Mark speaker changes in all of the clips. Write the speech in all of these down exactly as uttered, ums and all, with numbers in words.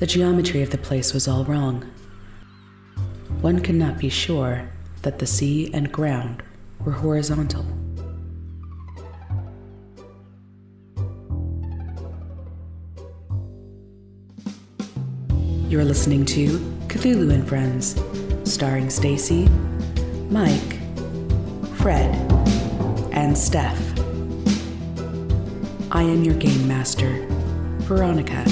Speaker 1: The geometry of the place was all wrong. One could not be sure that the sea and ground were horizontal. You're listening to Cthulhu and Friends, starring Stacy, Mike, Fred, and Steph. I am your game master, Veronica.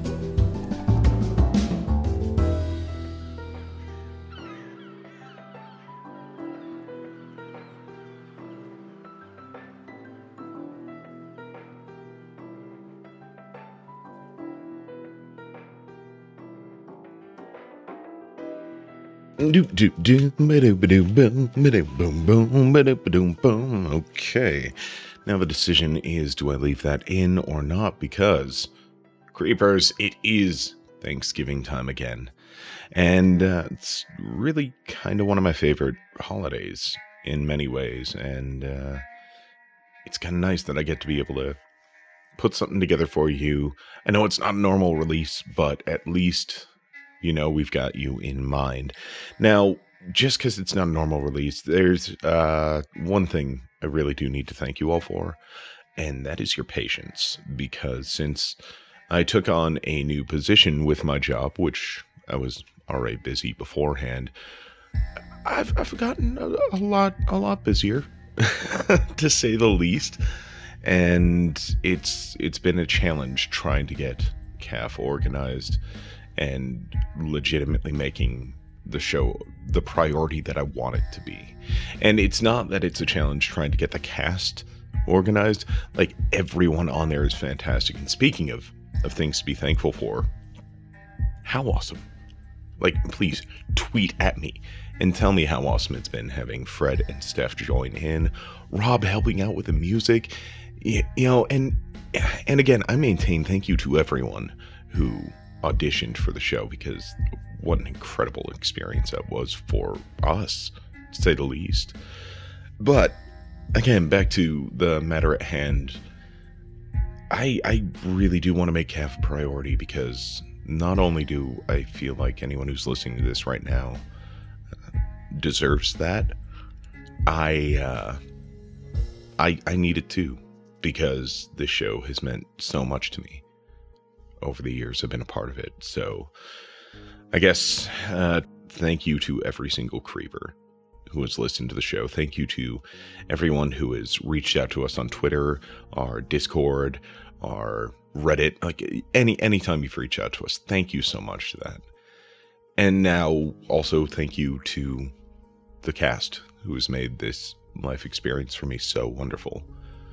Speaker 2: Okay, now the decision is, do I leave that in or not? Because, creepers, it is Thanksgiving time again. And uh, it's really kind of one of my favorite holidays in many ways. And uh, it's kind of nice that I get to be able to put something together for you. I know it's not a normal release, but at least, you know, we've got you in mind. Now, just because it's not a normal release, there's uh, one thing I really do need to thank you all for, and that is your patience. Because since I took on a new position with my job, which I was already busy beforehand, I've I've gotten a, a lot a lot busier, to say the least. And it's it's been a challenge trying to get C A F organized and legitimately making the show the priority that I want it to be. And it's not that it's a challenge trying to get the cast organized. Like, everyone on there is fantastic. And speaking of, of things to be thankful for, how awesome. Like, please tweet at me and tell me how awesome it's been having Fred and Steph join in, Rob helping out with the music, you know, and and again, I maintain thank you to everyone who auditioned for the show, because what an incredible experience that was for us, to say the least. But again, back to the matter at hand, I I really do want to make C A F a priority, because not only do I feel like anyone who's listening to this right now uh, deserves that, I uh, I I need it too, because this show has meant so much to me over the years I've been a part of it. So I guess uh, thank you to every single creeper who has listened to the show. Thank you to everyone who has reached out to us on Twitter, our Discord, our Reddit, like any anytime you've reached out to us. Thank you so much to that. And now also thank you to the cast who has made this life experience for me so wonderful.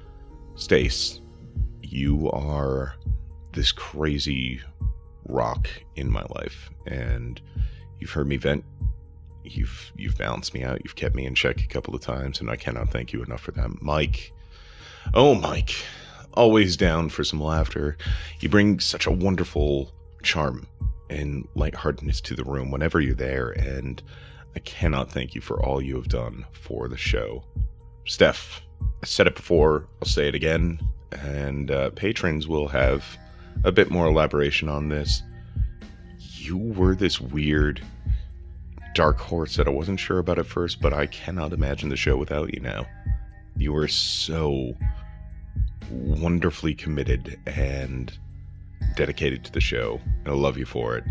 Speaker 2: Stace, you are this crazy rock in my life, and you've heard me vent. You've you've balanced me out. You've kept me in check a couple of times, and I cannot thank you enough for that. Mike, oh Mike, always down for some laughter. You bring such a wonderful charm and lightheartedness to the room whenever you're there, and I cannot thank you for all you have done for the show. Steph, I said it before, I'll say it again, and uh, patrons will have a bit more elaboration on this. You were this weird dark horse that I wasn't sure about at first, but I cannot imagine the show without you now. You were so wonderfully committed and dedicated to the show. I love you for it.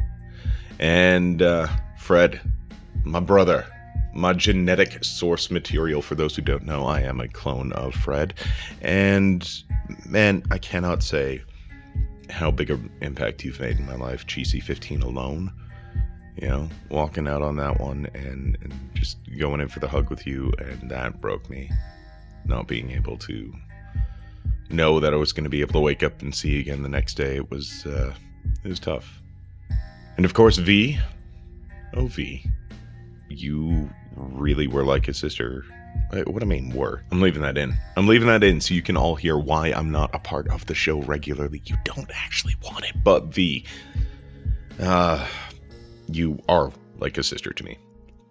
Speaker 2: And uh, Fred, my brother, my genetic source material. For those who don't know, I am a clone of Fred. And man, I cannot say how big an impact you've made in my life. G C fifteen alone, you know, walking out on that one and, and just going in for the hug with you, and that broke me. Not being able to know that I was going to be able to wake up and see you again the next day, it was uh, it was tough. And of course, V, oh V, you really were like a sister. What I mean were. I'm leaving that in. I'm leaving that in so you can all hear why I'm not a part of the show regularly. You don't actually want it. But V, uh, you are like a sister to me.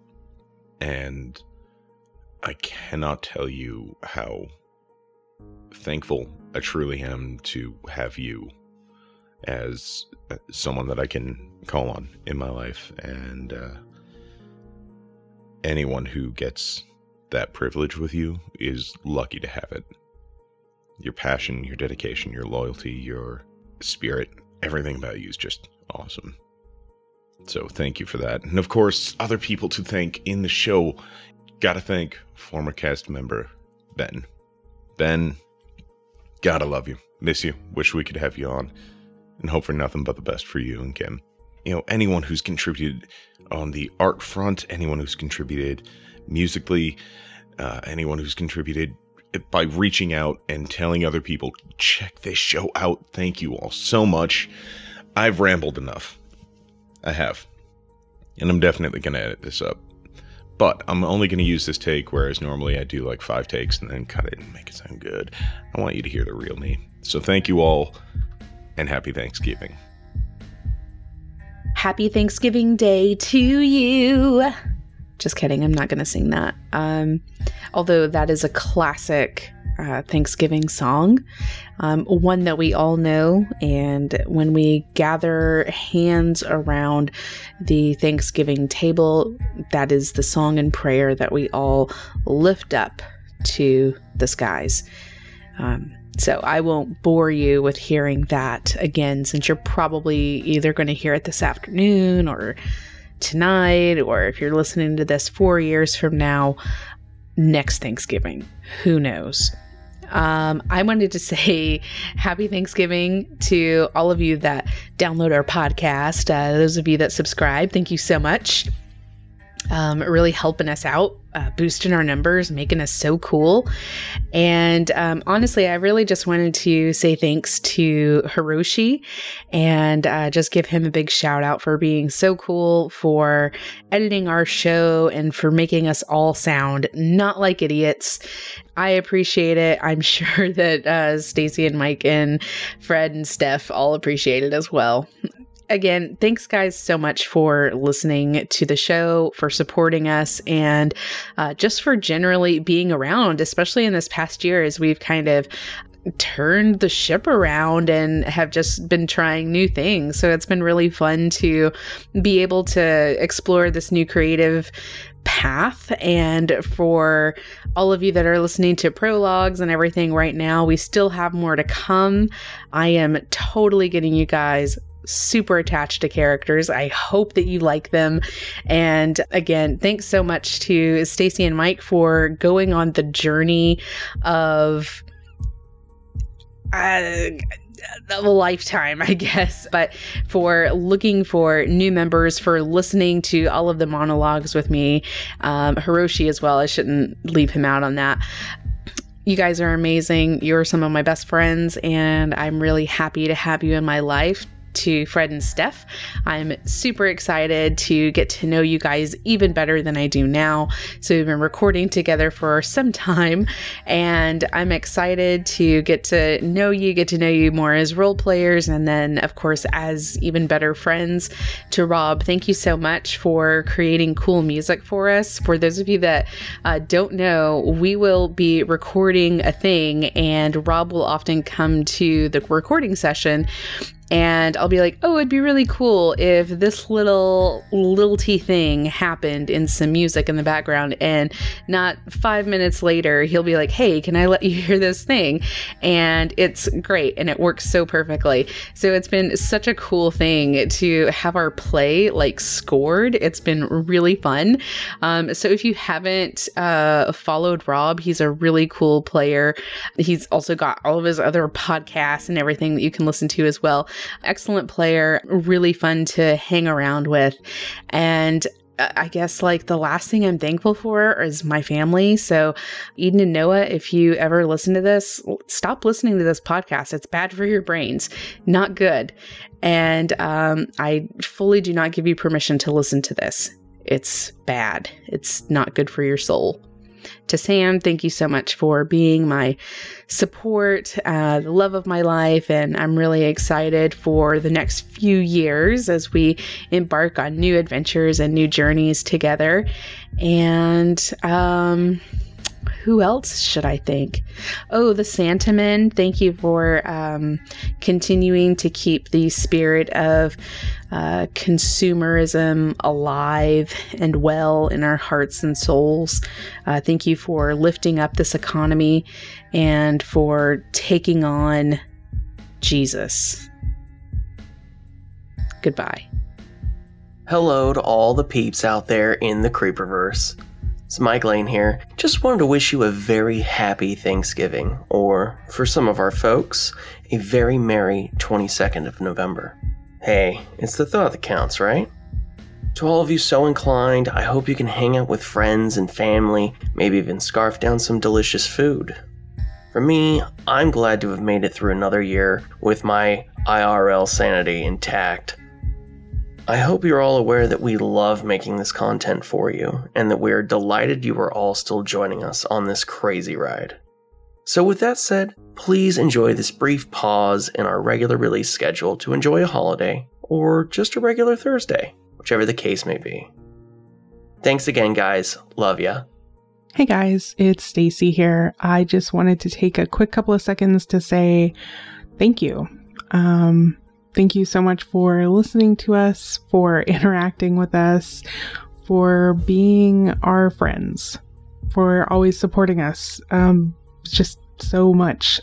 Speaker 2: And I cannot tell you how thankful I truly am to have you as someone that I can call on in my life. And uh, anyone who gets that privilege with you is lucky to have it. Your passion, your dedication, your loyalty, your spirit, everything about you is just awesome. So thank you for that. And of course, other people to thank in the show. Gotta thank former cast member Ben. Ben, gotta love you. Miss you. Wish we could have you on. And hope for nothing but the best for you and Kim. You know, anyone who's contributed on the art front, anyone who's contributed musically, uh, anyone who's contributed by reaching out and telling other people, check this show out. Thank you all so much. I've rambled enough. I have. And I'm definitely going to edit this up. But I'm only going to use this take, whereas normally I do like five takes and then cut it and make it sound good. I want you to hear the real me. So thank you all, and happy Thanksgiving.
Speaker 1: Happy Thanksgiving Day to you. Just kidding. I'm not going to sing that. Um, although that is a classic uh, Thanksgiving song, um, one that we all know. And when we gather hands around the Thanksgiving table, that is the song and prayer that we all lift up to the skies. Um, so I won't bore you with hearing that again, since you're probably either going to hear it this afternoon or tonight, or if you're listening to this four years from now, next Thanksgiving. Who knows? Um, I wanted to say happy Thanksgiving to all of you that download our podcast. Uh, those of you that subscribe, thank you so much. Um, really helping us out, uh, boosting our numbers, making us so cool. And um, honestly, I really just wanted to say thanks to Hiroshi and uh, just give him a big shout out for being so cool, for editing our show, and for making us all sound not like idiots. I appreciate it. I'm sure that uh, Stacy and Mike and Fred and Steph all appreciate it as well. Again, thanks guys so much for listening to the show, for supporting us, and uh, just for generally being around, especially in this past year as we've kind of turned the ship around and have just been trying new things. So it's been really fun to be able to explore this new creative path. And for all of you that are listening to prologues and everything right now, we still have more to come. I am totally getting you guys super attached to characters. I hope that you like them. And again, thanks so much to Stacy and Mike for going on the journey of uh, a lifetime, I guess, but for looking for new members, for listening to all of the monologues with me, um, Hiroshi as well. I shouldn't leave him out on that. You guys are amazing. You're some of my best friends, and I'm really happy to have you in my life. To Fred and Steph, I'm super excited to get to know you guys even better than I do now. So we've been recording together for some time, and I'm excited to get to know you, get to know you more as role players, and then of course as even better friends. To Rob, thank you so much for creating cool music for us. For those of you that uh, don't know, we will be recording a thing, and Rob will often come to the recording session. And I'll be like, oh, it'd be really cool if this little lilty thing happened in some music in the background. And not five minutes later, he'll be like, hey, can I let you hear this thing? And it's great. And it works so perfectly. So it's been such a cool thing to have our play like scored. It's been really fun. Um, so if you haven't uh, followed Rob, he's a really cool player. He's also got all of his other podcasts and everything that you can listen to as well. Excellent player, really fun to hang around with. And I guess like the last thing I'm thankful for is my family. So Eden and Noah, if you ever listen to this, stop listening to this podcast. It's bad for your brains. Not good. And um, I fully do not give you permission to listen to this. It's bad. It's not good for your soul. To Sam, thank you so much for being my support, uh, the love of my life, and I'm really excited for the next few years as we embark on new adventures and new journeys together. And um, who else should I thank? Oh, the Santamen. Thank you for um, continuing to keep the spirit of uh, consumerism alive and well in our hearts and souls. Uh, thank you for lifting up this economy and for taking on Jesus. Goodbye.
Speaker 3: Hello to all the peeps out there in the Creeperverse. It's Mike Lane here. Just wanted to wish you a very happy Thanksgiving, or, for some of our folks, a very merry twenty-second of November. Hey, it's the thought that counts, right? To all of you so inclined, I hope you can hang out with friends and family, maybe even scarf down some delicious food. For me, I'm glad to have made it through another year with my I R L sanity intact. I hope you're all aware that we love making this content for you, and that we are delighted you are all still joining us on this crazy ride. So with that said, please enjoy this brief pause in our regular release schedule to enjoy a holiday, or just a regular Thursday, whichever the case may be. Thanks again, guys. Love ya.
Speaker 4: Hey guys, it's Stacy here. I just wanted to take a quick couple of seconds to say thank you. Um... Thank you so much for listening to us, for interacting with us, for being our friends, for always supporting us. Um, just so much.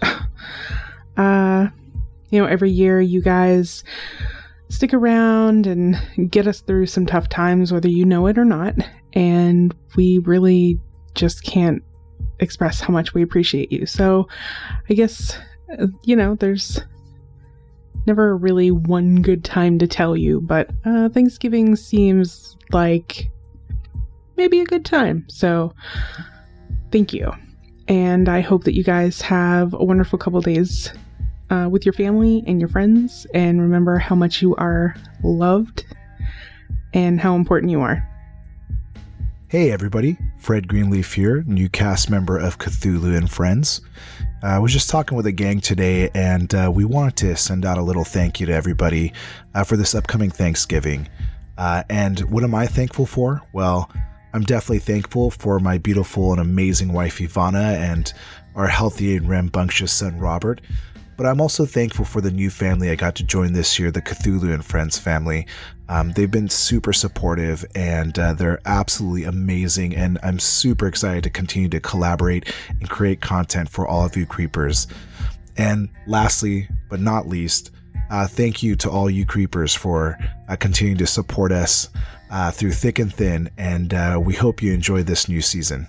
Speaker 4: uh, you know, every year you guys stick around and get us through some tough times, whether you know it or not. And we really just can't express how much we appreciate you. So I guess, you know, there's never really one good time to tell you, but uh, Thanksgiving seems like maybe a good time. So thank you. And I hope that you guys have a wonderful couple days uh, with your family and your friends. And remember how much you are loved and how important you are.
Speaker 5: Hey everybody, Fred Greenleaf here, new cast member of Cthulhu and Friends. Uh, I was just talking with a gang today, and uh, we wanted to send out a little thank you to everybody uh, for this upcoming Thanksgiving. Uh, and what am I thankful for? Well, I'm definitely thankful for my beautiful and amazing wife Ivana and our healthy and rambunctious son Robert. But I'm also thankful for the new family I got to join this year, the Cthulhu and Friends family. Um, they've been super supportive, and uh, they're absolutely amazing, and I'm super excited to continue to collaborate and create content for all of you creepers. And lastly, but not least, uh, thank you to all you creepers for uh, continuing to support us uh, through thick and thin, and uh, we hope you enjoy this new season.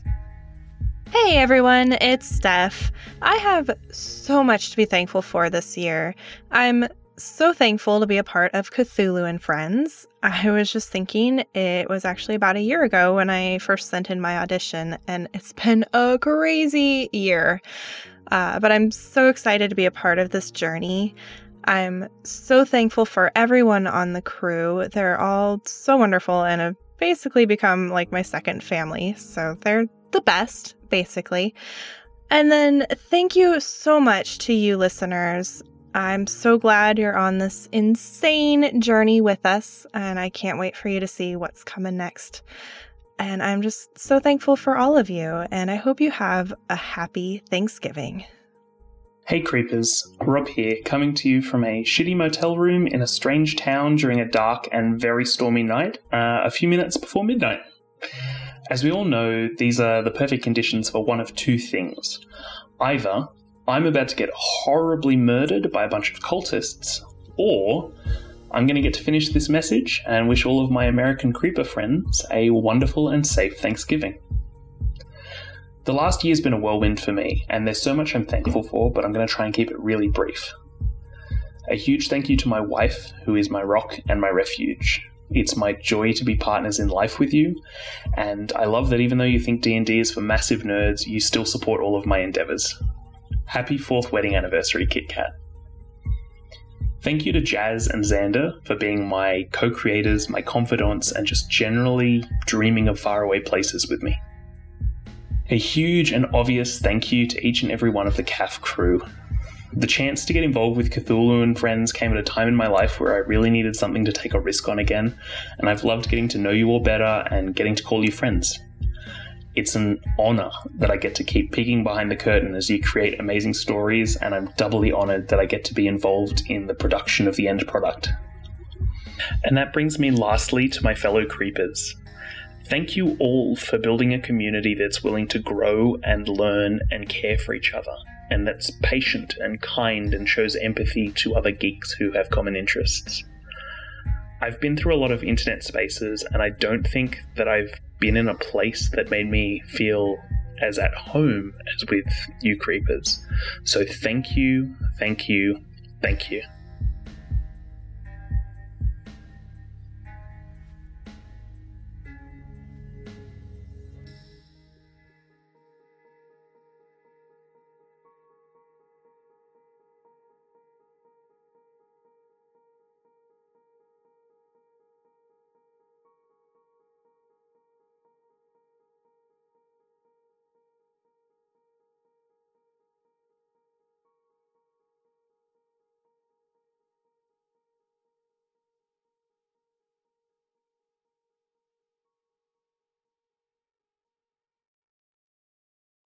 Speaker 6: Hey everyone, it's Steph. I have so much to be thankful for this year. I'm so thankful to be a part of Cthulhu and Friends. I was just thinking it was actually about a year ago when I first sent in my audition, and it's been a crazy year. Uh, but I'm so excited to be a part of this journey. I'm so thankful for everyone on the crew. They're all so wonderful and have basically become like my second family. So they're the best, basically. And then thank you so much to you listeners. I'm so glad you're on this insane journey with us, and I can't wait for you to see what's coming next. And I'm just so thankful for all of you, and I hope you have a happy Thanksgiving.
Speaker 7: Hey Creepers, Rob here, coming to you from a shitty motel room in a strange town during a dark and very stormy night, uh, a few minutes before midnight. As we all know, these are the perfect conditions for one of two things. Either I'm about to get horribly murdered by a bunch of cultists, or I'm going to get to finish this message and wish all of my American creeper friends a wonderful and safe Thanksgiving. The last year's been a whirlwind for me, and there's so much I'm thankful for, but I'm going to try and keep it really brief. A huge thank you to my wife, who is my rock and my refuge. It's my joy to be partners in life with you, and I love that even though you think D and D is for massive nerds, you still support all of my endeavors. Happy fourth wedding anniversary, Kit Kat. Thank you to Jazz and Xander for being my co-creators, my confidants, and just generally dreaming of faraway places with me. A huge and obvious thank you to each and every one of the C A F crew. The chance to get involved with Cthulhu and Friends came at a time in my life where I really needed something to take a risk on again, and I've loved getting to know you all better and getting to call you friends. It's an honor that I get to keep peeking behind the curtain as you create amazing stories, and I'm doubly honored that I get to be involved in the production of the end product. And that brings me lastly to my fellow creepers. Thank you all for building a community that's willing to grow and learn and care for each other, and that's patient and kind and shows empathy to other geeks who have common interests. I've been through a lot of internet spaces, and I don't think that I've been in a place that made me feel as at home as with you creepers. So thank you, thank you, thank you.